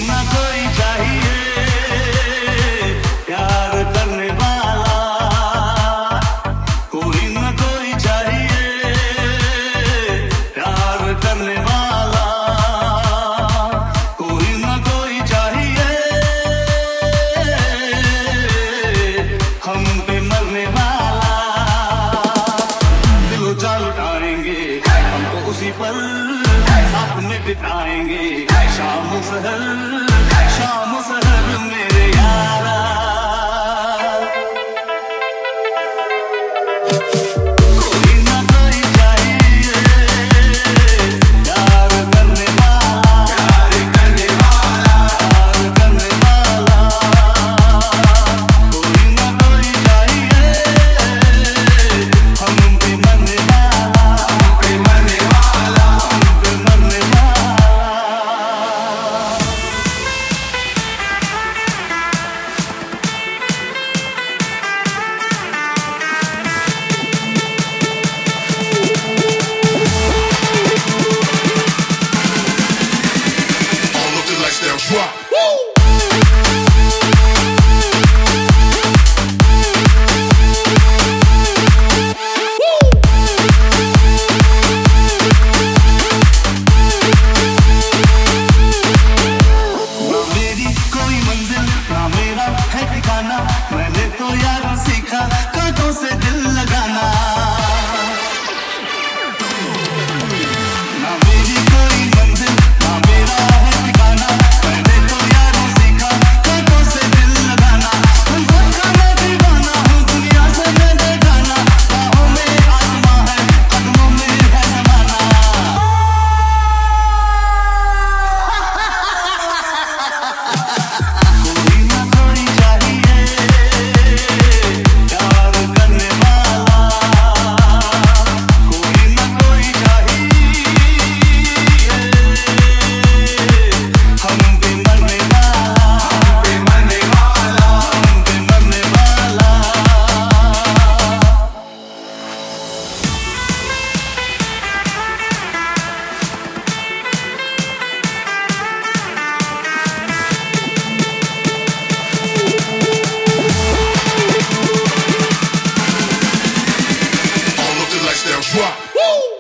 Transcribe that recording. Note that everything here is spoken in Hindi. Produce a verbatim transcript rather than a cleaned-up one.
ना कोई चाहिए प्यार करने वाला, कोई ना कोई चाहिए प्यार करने वाला, कोई ना कोई चाहिए हम पे मरने वाला। दिलो जान लुटाएंगे हम तो उसी पर साथ में बिताएंगे शाम सहर, शाम सहर मेरे यारा। कोई ना कोई चाहिए प्यार करने वाला, प्यार करने वाला, प्यार करने वाला, कोई ना कोई चाहिए हम पे मरने वाला, हम पे मरने वाला, हम पे मरने वाला। All of the lights now drop. ना मेरी कोई मंजिल ना मेरा है ठिकाना, मैंने तो यार सीखा कांटों से दिल लगाना। ना मेरी कोई मंजिल ना मेरा है ठिकाना, मैंने तो यार सीखा कांटों से दिल लगाना। हर सबका मैं दीवाना हूँ, दुनिया से मैं बेगाना, बाहों में आसमां है कदमों में है ज़माना। कोई ना कोई चाहिए प्यार करने वाला, कोई ना कोई चाहिए हम पे मरने वाला, हम पे मरने वाला, हम पे मरने वाला। All of the lights now drop.